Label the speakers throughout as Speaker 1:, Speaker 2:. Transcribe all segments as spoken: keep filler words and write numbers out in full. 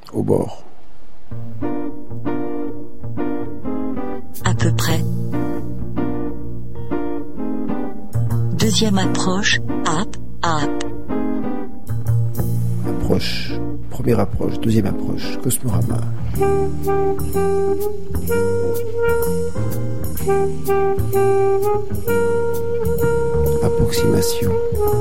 Speaker 1: Au bord.
Speaker 2: À peu près. Deuxième approche, up, up.
Speaker 1: Approche, première approche, deuxième approche, Cosmorama. Approximation.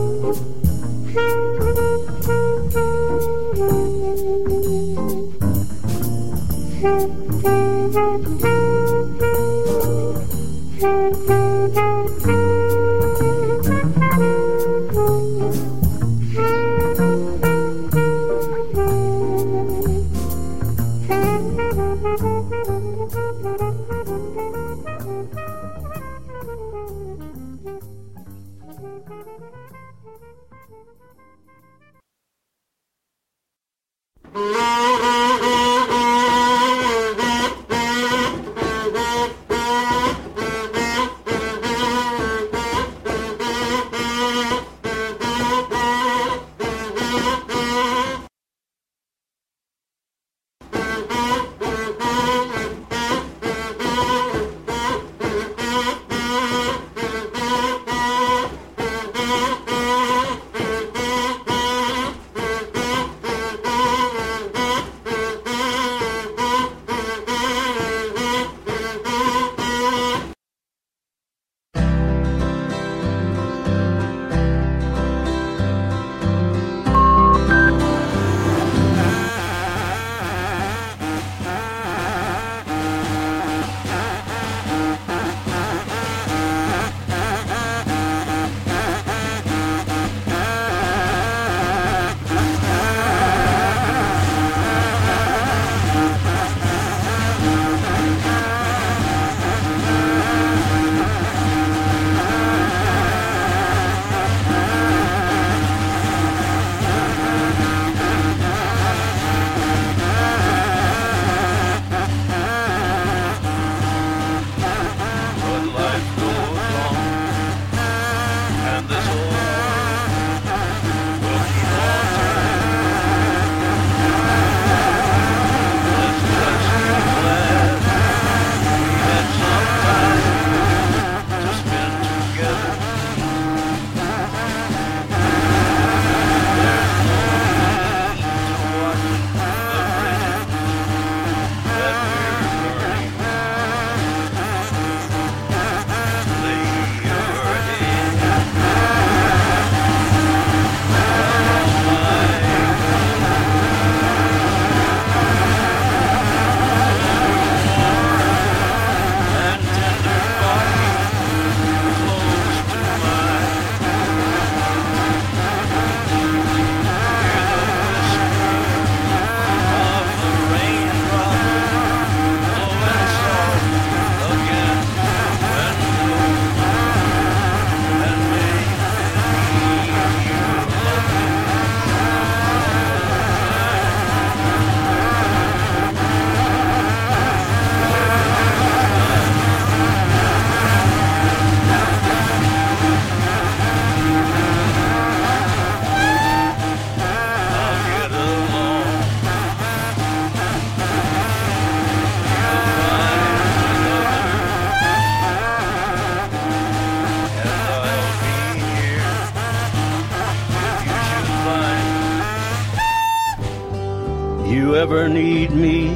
Speaker 3: You ever need me,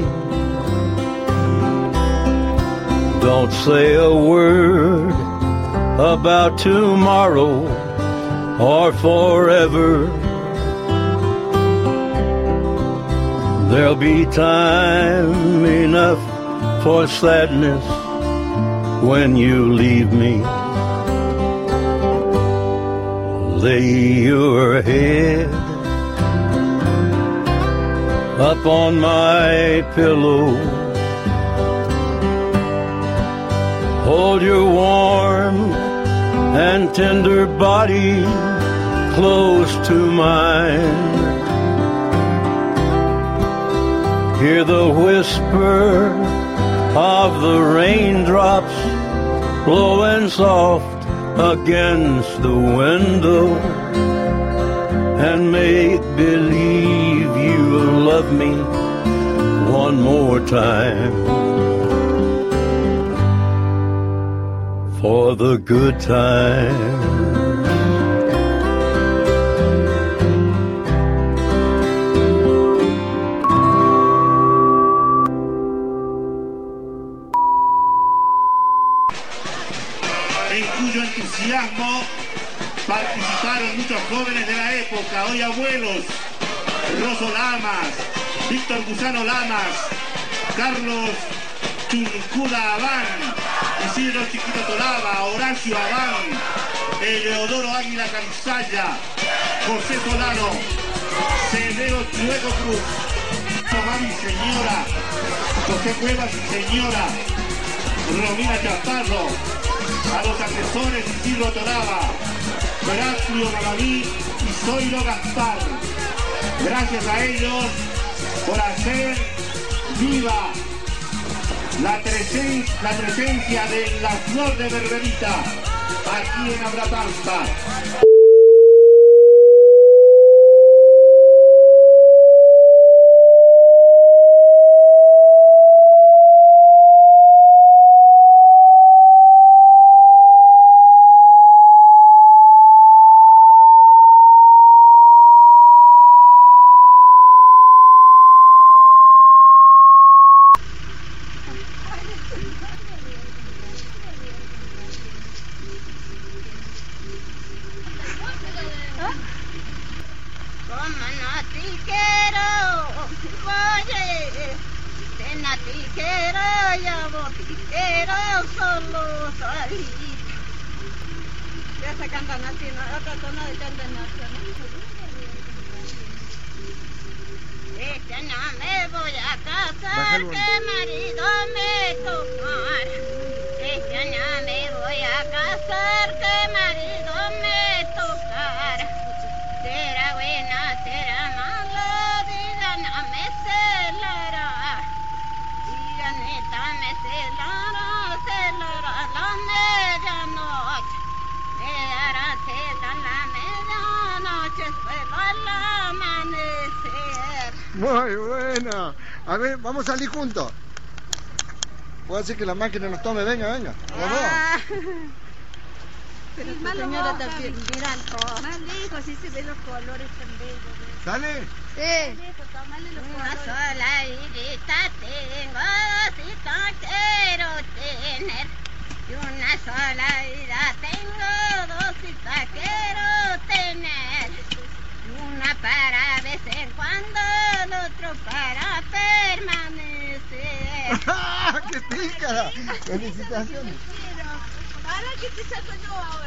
Speaker 3: don't say a word about tomorrow or forever. There'll be time enough for sadness when you leave me. Lay your head up on my pillow, hold your warm and tender body close to mine. Hear the whisper of the raindrops blowing soft against the window, and make believe you love me one more time for the good time.
Speaker 4: En cuyo entusiasmo participaron muchos jóvenes de la época, hoy abuelos: Rosso Lamas, Víctor Gusano Lamas, Carlos Chuncuda Abán, Isidro Chiquito Tolaba, Horacio Abán, Eleodoro Águila Calizaya, José Solano, Cedeo Chueco Cruz, Tomás y señora, José Cuevas y señora, Romina Chaparro, a los asesores Isidro Tolaba, Heraclio Navalí y Zoilo Gaspar. Gracias a ellos por hacer viva la, presen la presencia de la flor de Berberita aquí en Abrapampa.
Speaker 5: Muy bueno. A ver, vamos a salir juntos. Puede ser que la máquina nos tome. Venga, venga.
Speaker 6: Ah. Pero tu señora también, mira, más lejos, sí se ven los colores tan bellos.
Speaker 5: ¿Sale?
Speaker 6: Sí. Una sola vidita tengo, dos quiero tener. Y una sola vida tengo, dos quiero tener. Una para vez en cuando, el otro para permanecer.
Speaker 5: ¡Qué pícara! ¡Felicitaciones!
Speaker 6: Ahora que te saco yo ahora.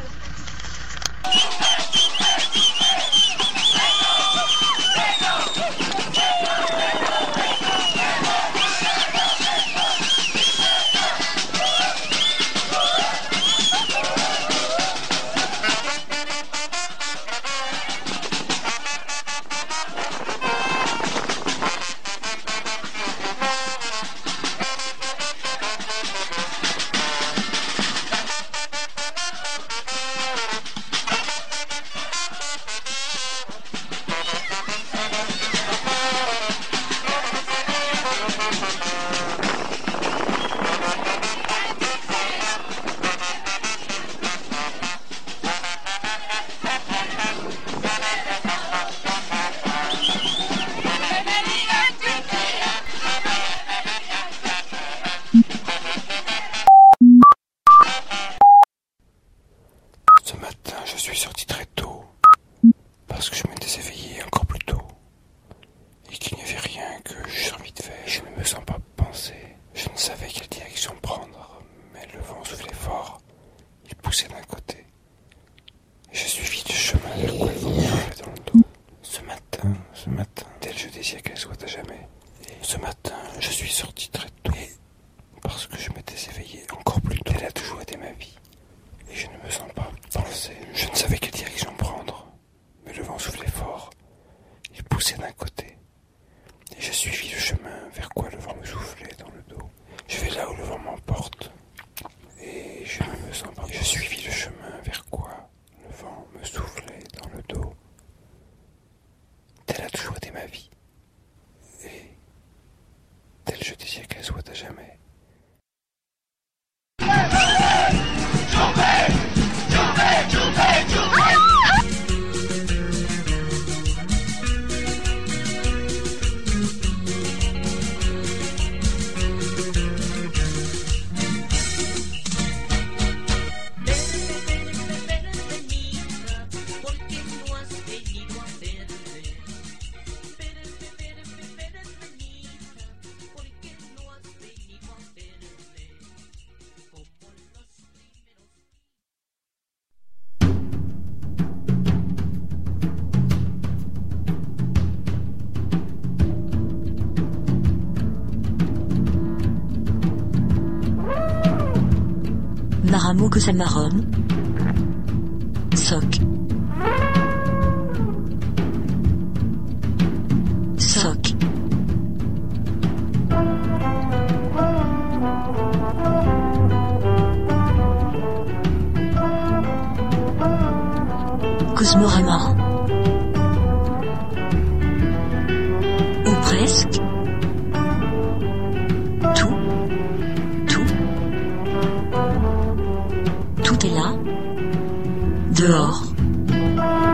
Speaker 1: Ce matin, je suis sorti très tôt, parce que je m'étais éveillé encore plus tôt, et qu'il n'y avait rien que j'eusse envie de faire. Je ne me sens pas penser, je ne savais quelle direction prendre, mais le vent soufflait fort, il poussait d'un côté, et je suivis le chemin vers quoi le vent me soufflait dans le dos. Ce matin, ce matin, tel je désire qu'elle soit à jamais, et ce matin, je suis sorti très tôt, et parce que je m'étais éveillé encore plus tôt, elle a toujours été ma vie. Et je ne me sens pas penser. Je ne savais quelle direction prendre, mais le vent soufflait fort. Il poussait d'un côté, et je suivis le chemin vers quoi le vent me soufflait dans le dos. Je vais là où le vent m'emporte, et je ne me sens pas. Je suivis le chemin vers quoi le vent me soufflait dans le dos. Telle a toujours été ma vie. Et
Speaker 2: Maramo que Samarom. Soc. Soc. Cosmorama. Ou presque. Tout. Tout. Tout est là. Dehors.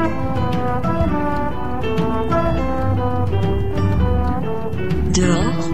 Speaker 2: Dehors.